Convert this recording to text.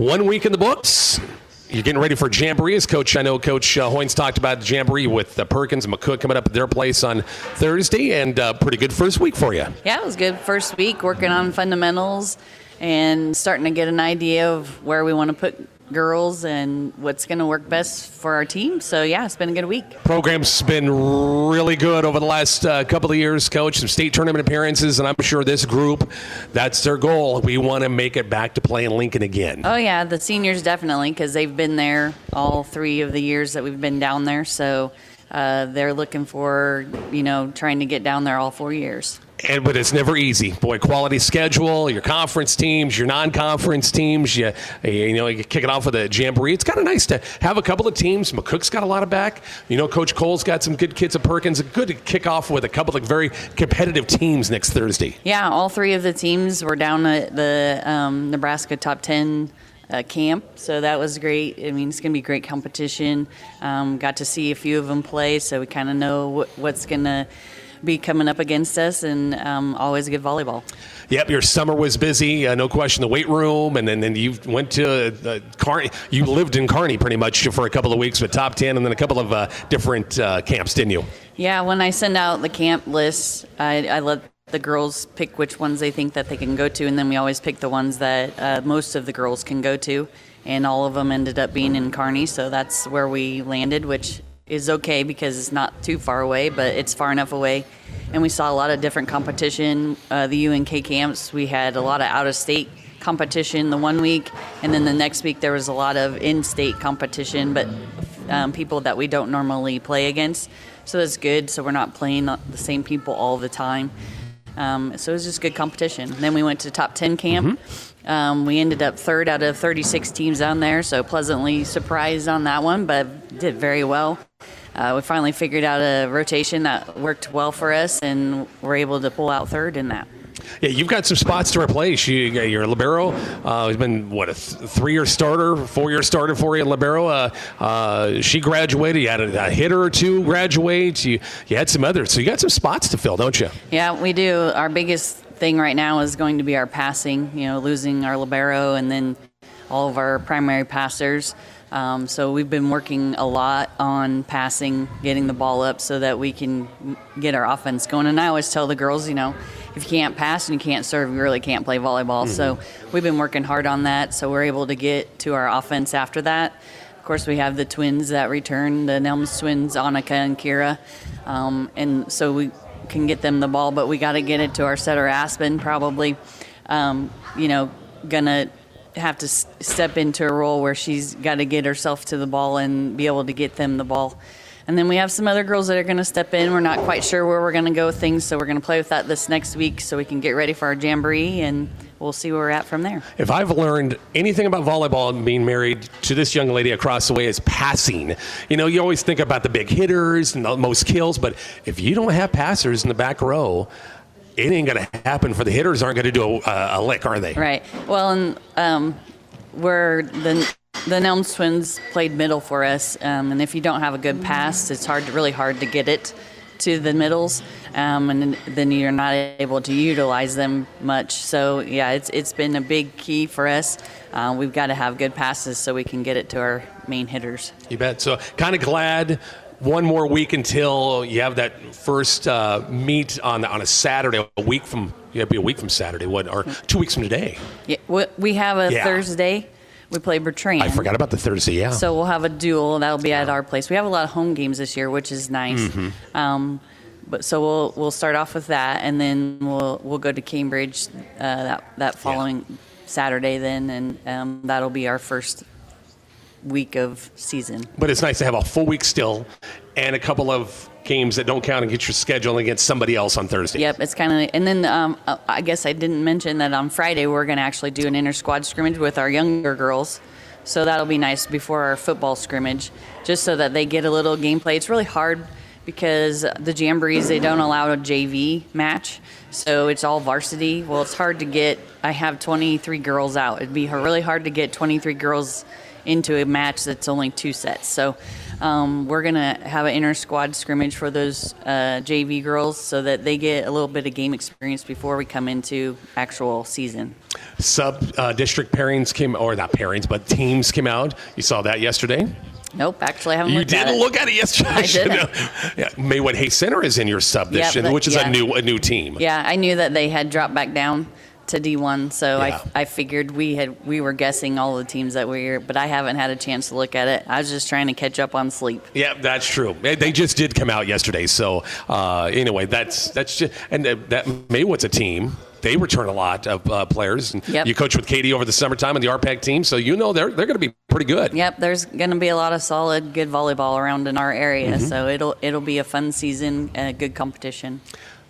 1 week in the books. You're getting ready for Jamboree, as Coach Hoynes talked about the Jamboree with Perkins and McCook coming up at their place on Thursday, and pretty good first week for you. Yeah, it was good first week, working on fundamentals and starting to get an idea of where we want to put girls and what's going to work best for our team. So, yeah, it's been a good week. Program's been really good over the last couple of years, Coach. Some state tournament appearances, and I'm sure this group, that's their goal. We want to make it back to playing Lincoln again. Oh, yeah, the seniors definitely, because they've been there all 3 of the years that we've been down there. So they're looking for, trying to get down there all 4 years. But it's never easy. Boy, quality schedule, your conference teams, your non-conference teams, you kick it off with a Jamboree. It's kind of nice to have a couple of teams. McCook's got a lot of back. Coach Cole's got some good kids at Perkins. Good to kick off with a couple of very competitive teams next Thursday. Yeah, all 3 of the teams were down at the Nebraska Top 10 camp, so that was great. I mean, it's going to be great competition. Got to see a few of them play, so we kind of know what's going to be coming up against us, and always good volleyball. Yep, your summer was busy, no question. The weight room, and then you went to Kearney. You lived in Kearney pretty much for a couple of weeks with Top 10, and then a couple of different camps, didn't you? Yeah, when I send out the camp lists, I let the girls pick which ones they think that they can go to, and then we always pick the ones that most of the girls can go to, and all of them ended up being in Kearney, so that's where we landed, which is okay because it's not too far away, but it's far enough away. And we saw a lot of different competition. The UNK camps, we had a lot of out-of-state competition the 1 week, and then the next week there was a lot of in-state competition, but people that we don't normally play against. So that's good, so we're not playing the same people all the time. So it was just good competition. And then we went to Top 10 camp. Mm-hmm. We ended up 3rd out of 36 teams down there, so pleasantly surprised on that one, but did very well. We finally figured out a rotation that worked well for us, and we're able to pull out 3rd in that. Yeah, you've got some spots to replace. Your libero has been, a 3-year starter, 4-year starter for you in libero. She graduated. You had a hitter or 2 graduate. You had some others. So you got some spots to fill, don't you? Yeah, we do. Our biggest thing right now is going to be our passing, losing our libero and then all of our primary passers. So we've been working a lot on passing, getting the ball up so that we can get our offense going. And I always tell the girls, if you can't pass and you can't serve, you really can't play volleyball. Mm-hmm. So we've been working hard on that, so we're able to get to our offense after that. Of course, we have the twins that return, the Nelms twins, Annika and Kira. And so we can get them the ball, but we got to get it to our setter, Aspen, probably, gonna have to step into a role where she's got to get herself to the ball and be able to get them the ball. And then we have some other girls that are going to step in. We're not quite sure where we're going to go with things, so we're going to play with that this next week so we can get ready for our Jamboree, and we'll see where we're at from there. If I've learned anything about volleyball and being married to this young lady across the way, is passing. You always think about the big hitters and the most kills, but if you don't have passers in the back row, it ain't going to happen. For the hitters aren't going to do a lick, are they? Right. Well, and we're the Nelms twins played middle for us, and if you don't have a good pass, it's really hard to get it to the middles, and then you're not able to utilize them much. So yeah, it's been a big key for us. We've got to have good passes so we can get it to our main hitters. You bet. So kind of glad. One more week until you have that first meet on a Saturday. It'd be a week from Saturday, or 2 weeks from today. Yeah, we have a Thursday. We play Bertrand. I forgot about the Thursday, yeah. So we'll have a duel. That'll be at our place. We have a lot of home games this year, which is nice. Mm-hmm. But so we'll start off with that, and then we'll go to Cambridge that following Saturday then, and that'll be our first week of season. But it's nice to have a full week still and a couple of games that don't count and get your schedule against somebody else on Thursday. Yep, it's kind of, and then I guess I didn't mention that on Friday we're going to actually do an inter-squad scrimmage with our younger girls. So that'll be nice before our football scrimmage, just so that they get a little gameplay. It's really hard because the Jamborees, they don't allow a JV match, so it's all varsity. Well, it's hard to get. I have 23 girls out. It'd be really hard to get 23 girls into a match that's only 2 sets. So we're going to have an inter-squad scrimmage for those JV girls so that they get a little bit of game experience before we come into actual season. Sub-district pairings came, or not pairings, but teams came out. You saw that yesterday? Nope, actually I haven't You looked at it. didn't look at it yesterday? I didn't. Yeah, Maywood Hay Center is in your sub-district, which is a new team. Yeah, I knew that they had dropped back down to D1, so Yeah. I figured we were guessing all the teams that we were, but I haven't had a chance to look at it. I was just trying to catch up on sleep. Yeah, that's true. They just did come out yesterday. So anyway, that's just, and that Maywood's a team. They return a lot of players. And Yep. You coach with Katie over the summertime on the RPAC team, so you know they're going to be pretty good. Yep, there's going to be a lot of solid, good volleyball around in our area, so it'll be a fun season and a good competition.